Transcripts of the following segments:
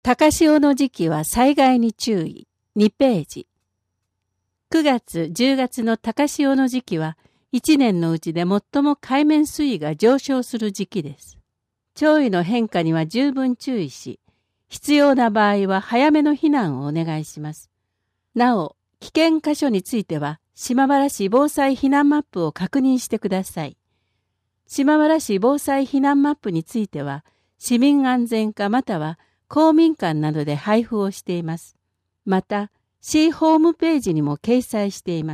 高潮の時期は災害に注意。2ページ。9月、10月の高潮の時期は、1年のうちで最も海面水位が上昇する時期です。潮位の変化には十分注意し、必要な場合は早めの避難をお願いします。なお、危険箇所については、島原市防災避難マップを確認してください。島原市防災避難マップについては、市民安全課または公民館などで配布をしています。また、市ホームページにも掲載しています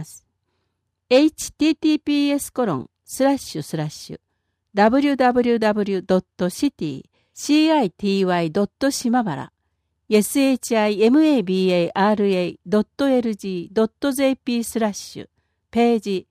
。https://www.city.shimabara shimabara.lg.jp/ ページ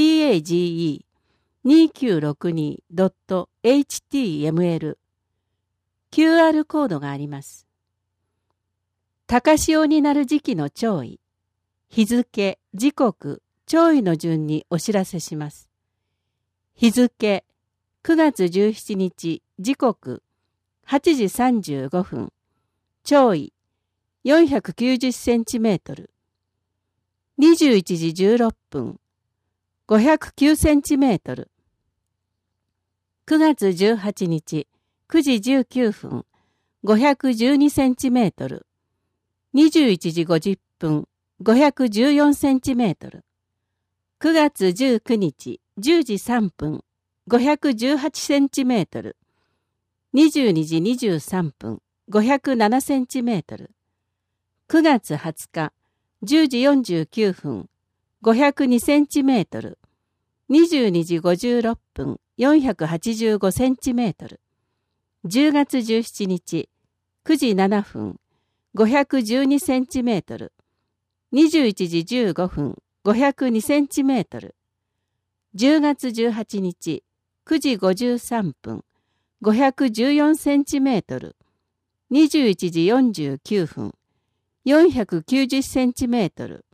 page2962.html QR コードがあります。高潮になる時期の潮位、日付、時刻、潮位の順にお知らせします。日付、9月17日、時刻、8時35分、潮位、490センチメートル。21時16分、509センチメートル。9月18日、9時19分、512センチメートル。21時50分、514センチメートル。9月19日、10時3分、518センチメートル。22時23分、507センチメートル。9月20日、10時49分、502センチメートル。22時56分、485センチメートル。10月17日、9時7分、512センチメートル。21時15分、502センチメートル。10月18日、9時53分、514センチメートル。21時49分、490センチメートル。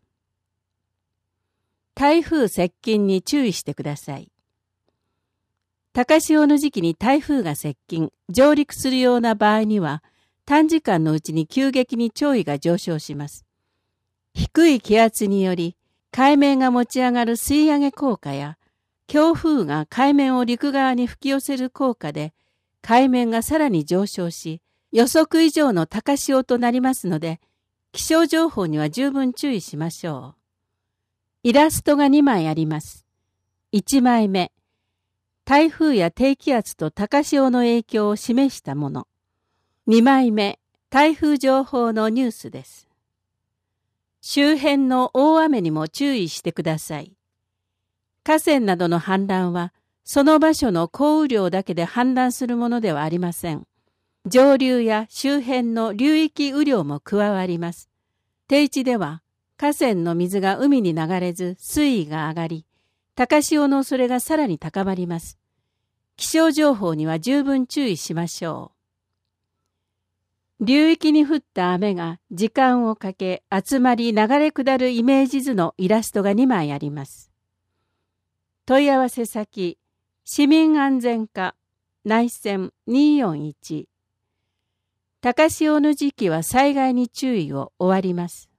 台風接近に注意してください。高潮の時期に台風が接近、上陸するような場合には、短時間のうちに急激に潮位が上昇します。低い気圧により、海面が持ち上がる吸い上げ効果や、強風が海面を陸側に吹き寄せる効果で、海面がさらに上昇し、予測以上の高潮となりますので、気象情報には十分注意しましょう。イラストが2枚あります。1枚目、台風や低気圧と高潮の影響を示したもの。2枚目、台風情報のニュースです。周辺の大雨にも注意してください。河川などの氾濫は、その場所の降雨量だけで氾濫するものではありません。上流や周辺の流域雨量も加わります。低地では、河川の水が海に流れず水位が上がり、高潮の恐れがさらに高まります。気象情報には十分注意しましょう。流域に降った雨が時間をかけ集まり流れ下るイメージ図のイラストが2枚あります。問い合わせ先、市民安全課、内線241。高潮の時期は災害に注意を終わります。